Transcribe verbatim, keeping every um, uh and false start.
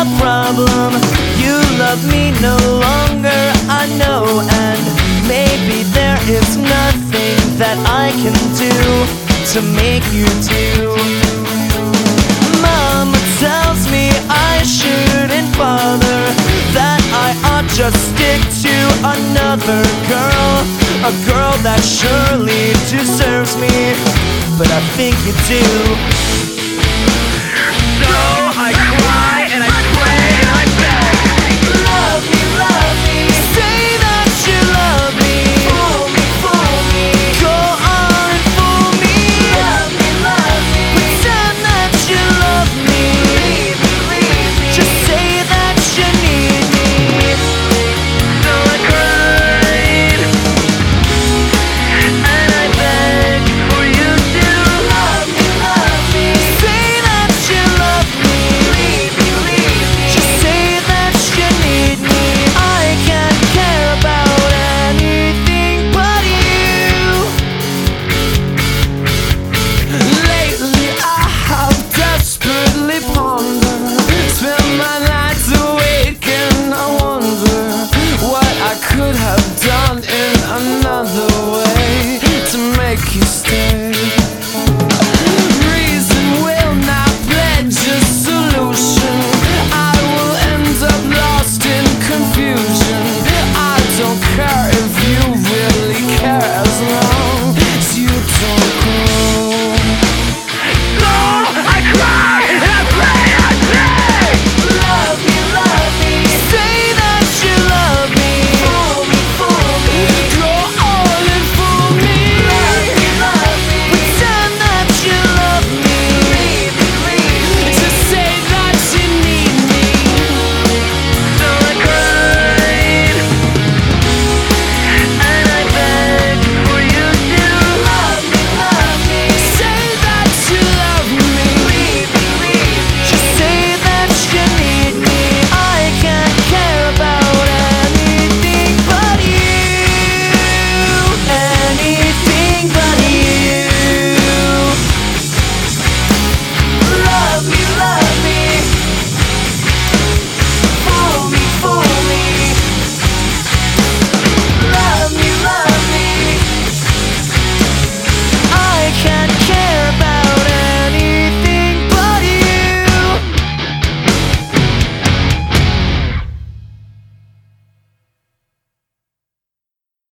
a problem. You love me no longer, I know, and maybe there is nothing that I can do to make you do. Mama tells me I shouldn't bother, that I ought just stick to another girl, a girl that surely deserves me, but I think you do. So I cry and I pray and I beg, love me, love me, say that you love me, fool me, fool me, go on and fool me, love me, love me, pretend that you love me, leave me, leave me, just say that you need me. So I cried and I begged for you to love me, love me, say that you love me, leave me, leave me, just say that you need me. I can't care about anything but you. Lately I have desperately pondered, spent my nights awake and I wonder what I could have done in another way to make you stay.